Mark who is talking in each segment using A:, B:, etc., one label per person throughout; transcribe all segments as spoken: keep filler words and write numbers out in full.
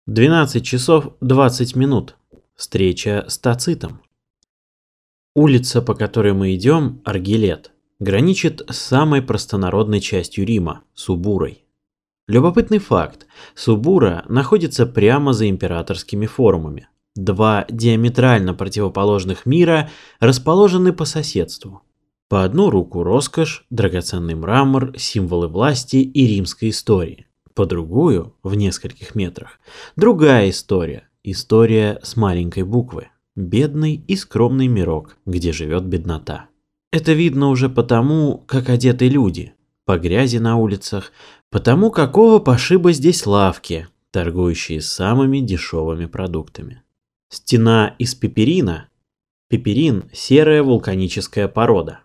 A: двенадцать часов двадцать минут. Встреча с Тацитом. Улица, по которой мы идем, Аргилет, граничит с самой простонародной частью Рима – Субурой. Любопытный факт – Субура находится прямо за императорскими форумами. Два диаметрально противоположных мира расположены по соседству. По одну руку роскошь, драгоценный мрамор, символы власти и римской истории. По другую, в нескольких метрах, другая история, история с маленькой буквы, бедный и скромный мирок, где живет беднота. Это видно уже потому, как одеты люди, по грязи на улицах, потому какого пошиба здесь лавки, торгующие самыми дешевыми продуктами. Стена из пеперина, пеперин – серая вулканическая порода,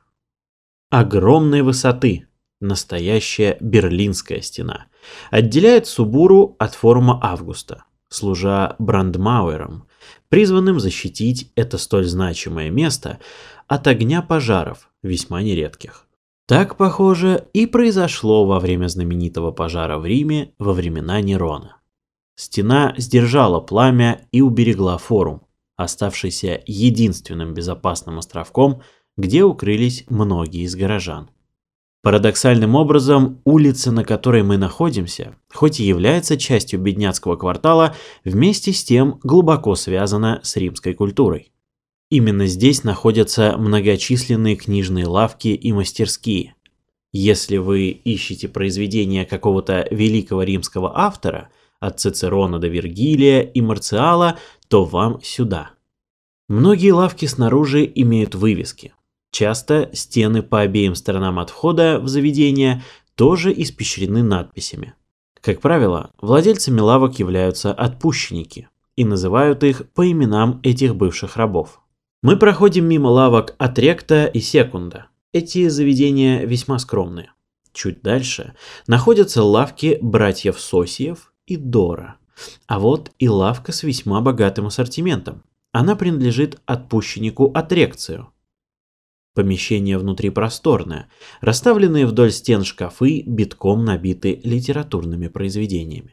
A: огромной высоты. Настоящая Берлинская стена отделяет Субуру от форума Августа, служа брандмауэром, призванным защитить это столь значимое место от огня пожаров, весьма нередких. Так, похоже, и произошло во время знаменитого пожара в Риме во времена Нерона. Стена сдержала пламя и уберегла форум, оставшийся единственным безопасным островком, где укрылись многие из горожан. Парадоксальным образом, улица, на которой мы находимся, хоть и является частью бедняцкого квартала, вместе с тем глубоко связана с римской культурой. Именно здесь находятся многочисленные книжные лавки и мастерские. Если вы ищете произведения какого-то великого римского автора, от Цицерона до Вергилия и Марциала, то вам сюда. Многие лавки снаружи имеют вывески. Часто стены по обеим сторонам от входа в заведение тоже испещрены надписями. Как правило, владельцами лавок являются отпущенники и называют их по именам этих бывших рабов. Мы проходим мимо лавок Атректа и Секунда. Эти заведения весьма скромные. Чуть дальше находятся лавки братьев Сосиев и Дора. А вот и лавка с весьма богатым ассортиментом. Она принадлежит отпущеннику Атрекцию. Помещение внутри просторное, расставленные вдоль стен шкафы битком набиты литературными произведениями.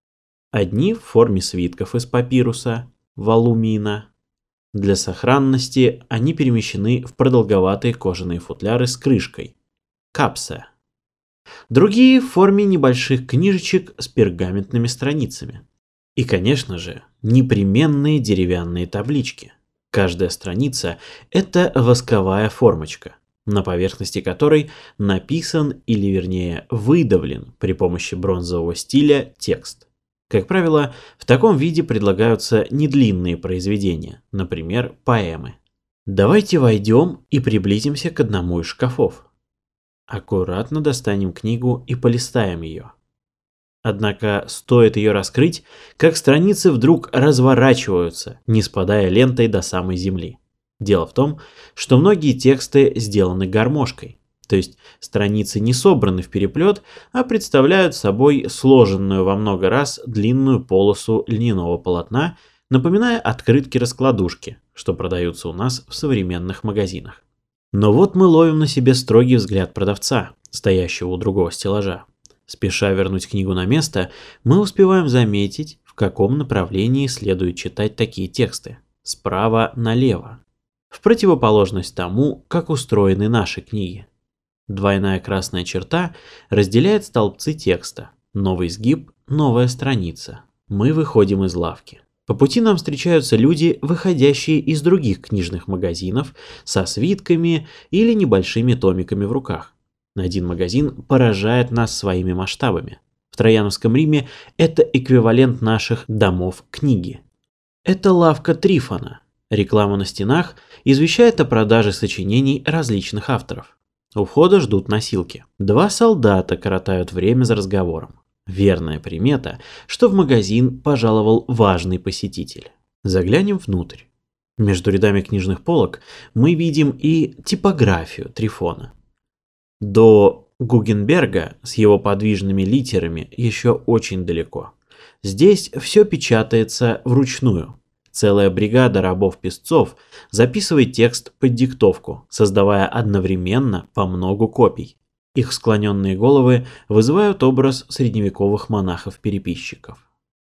A: Одни в форме свитков из папируса, валумина. Для сохранности они перемещены в продолговатые кожаные футляры с крышкой, капса. Другие в форме небольших книжечек с пергаментными страницами. И, конечно же, непременные деревянные таблички. Каждая страница – это восковая формочка, на поверхности которой написан или, вернее, выдавлен при помощи бронзового стиля текст. Как правило, в таком виде предлагаются недлинные произведения, например, поэмы. Давайте войдем и приблизимся к одному из шкафов. Аккуратно достанем книгу и полистаем ее. Однако стоит ее раскрыть, как страницы вдруг разворачиваются, не спадая лентой до самой земли. Дело в том, что многие тексты сделаны гармошкой, то есть страницы не собраны в переплет, а представляют собой сложенную во много раз длинную полосу льняного полотна, напоминая открытки-раскладушки, что продаются у нас в современных магазинах. Но вот мы ловим на себе строгий взгляд продавца, стоящего у другого стеллажа. Спеша вернуть книгу на место, мы успеваем заметить, в каком направлении следует читать такие тексты. Справа налево. В противоположность тому, как устроены наши книги. Двойная красная черта разделяет столбцы текста. Новый сгиб, новая страница. Мы выходим из лавки. По пути нам встречаются люди, выходящие из других книжных магазинов, со свитками или небольшими томиками в руках. Один магазин поражает нас своими масштабами. В Трояновском Риме это эквивалент наших домов книги. Это лавка Трифона. Реклама на стенах извещает о продаже сочинений различных авторов. У входа ждут носилки. Два солдата коротают время за разговором. Верная примета, что в магазин пожаловал важный посетитель. Заглянем внутрь. Между рядами книжных полок мы видим и типографию Трифона. До Гугенберга с его подвижными литерами еще очень далеко. Здесь все печатается вручную. Целая бригада рабов-писцов записывает текст под диктовку, создавая одновременно по многу копий. Их склоненные головы вызывают образ средневековых монахов-переписчиков.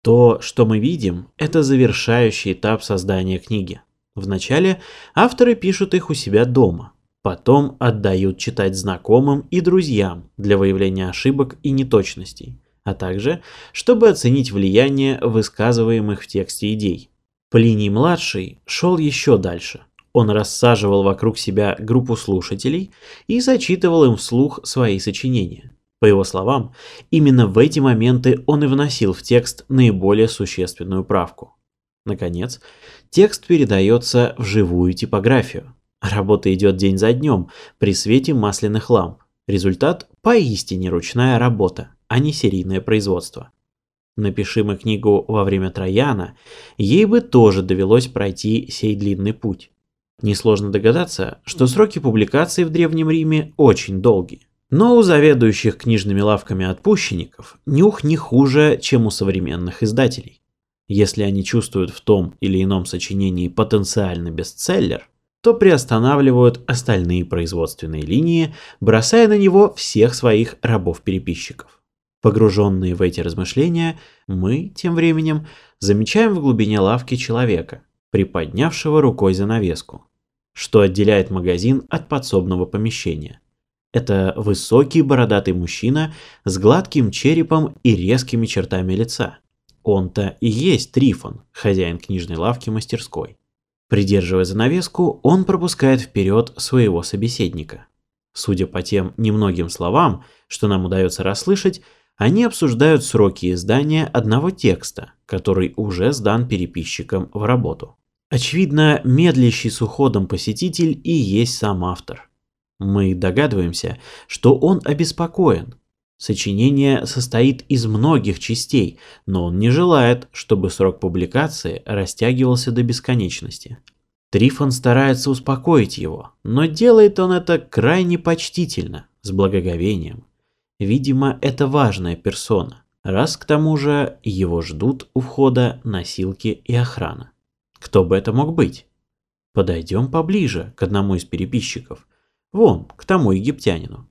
A: То, что мы видим, это завершающий этап создания книги. Вначале авторы пишут их у себя дома, потом отдают читать знакомым и друзьям для выявления ошибок и неточностей, а также, чтобы оценить влияние высказываемых в тексте идей. Плиний-младший шел еще дальше. Он рассаживал вокруг себя группу слушателей и зачитывал им вслух свои сочинения. По его словам, именно в эти моменты он и вносил в текст наиболее существенную правку. Наконец, текст передается в живую типографию. Работа идет день за днем при свете масляных ламп. Результат – поистине ручная работа, а не серийное производство. Напиши мы книгу во время Трояна, ей бы тоже довелось пройти сей длинный путь. Несложно догадаться, что сроки публикации в Древнем Риме очень долгие. Но у заведующих книжными лавками отпущенников нюх не хуже, чем у современных издателей. Если они чувствуют в том или ином сочинении потенциальный бестселлер, то приостанавливают остальные производственные линии, бросая на него всех своих рабов-переписчиков. Погруженные в эти размышления, мы, тем временем, замечаем в глубине лавки человека, приподнявшего рукой занавеску, что отделяет магазин от подсобного помещения. Это высокий бородатый мужчина с гладким черепом и резкими чертами лица. Он-то и есть Трифон, хозяин книжной лавки-мастерской. Придерживая занавеску, он пропускает вперед своего собеседника. Судя по тем немногим словам, что нам удается расслышать, они обсуждают сроки издания одного текста, который уже сдан переписчиком в работу. Очевидно, медлящий с уходом посетитель и есть сам автор. Мы догадываемся, что он обеспокоен. Сочинение состоит из многих частей, но он не желает, чтобы срок публикации растягивался до бесконечности. Трифон старается успокоить его, но делает он это крайне почтительно, с благоговением. Видимо, это важная персона, раз к тому же его ждут у входа носилки и охрана. Кто бы это мог быть? Подойдем поближе к одному из переписчиков. Вон, к тому египтянину.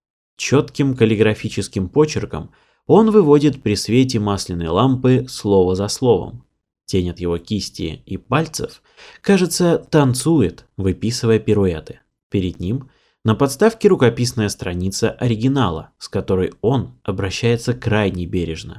A: Четким каллиграфическим почерком он выводит при свете масляной лампы слово за словом. Тень от его кисти и пальцев, кажется, танцует, выписывая пируэты. Перед ним на подставке рукописная страница оригинала, с которой он обращается крайне бережно.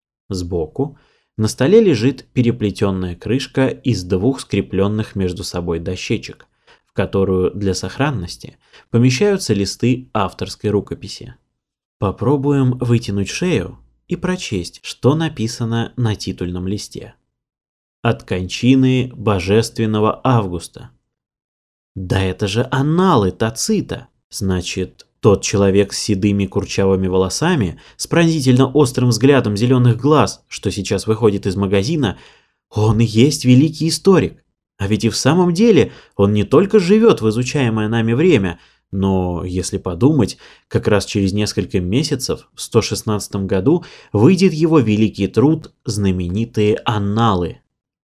A: Сбоку на столе лежит переплетенная крышка из двух скрепленных между собой дощечек, в которую для сохранности помещаются листы авторской рукописи. Попробуем вытянуть шею и прочесть, что написано на титульном листе. От кончины божественного Августа. Да это же анналы Тацита! Значит, тот человек с седыми курчавыми волосами, с пронзительно острым взглядом зеленых глаз, что сейчас выходит из магазина, он и есть великий историк. А ведь и в самом деле он не только живет в изучаемое нами время, но, если подумать, как раз через несколько месяцев, в сто шестнадцатом году, выйдет его великий труд «Знаменитые анналы».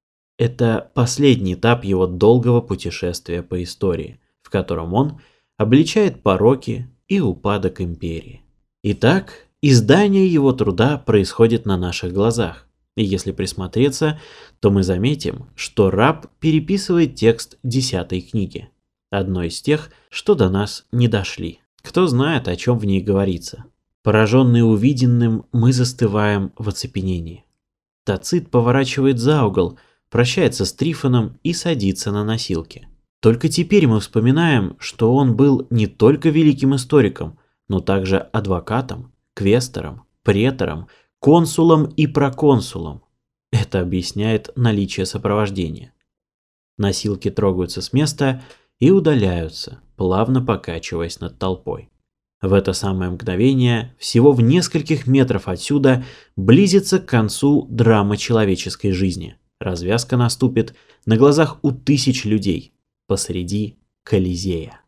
A: Это последний этап его долгого путешествия по истории, в котором он обличает пороки и упадок империи. Итак, издание его труда происходит на наших глазах. И если присмотреться, то мы заметим, что раб переписывает текст десятой книги, одной из тех, что до нас не дошли. Кто знает, о чем в ней говорится. Пораженные увиденным, мы застываем в оцепенении. Тацит поворачивает за угол, прощается с Трифоном и садится на носилки. Только теперь мы вспоминаем, что он был не только великим историком, но также адвокатом, квестором, претором, консулом и проконсулом. Это объясняет наличие сопровождения. Носилки трогаются с места и удаляются, плавно покачиваясь над толпой. В это самое мгновение, всего в нескольких метров отсюда, близится к концу драма человеческой жизни. Развязка наступит на глазах у тысяч людей посреди Колизея.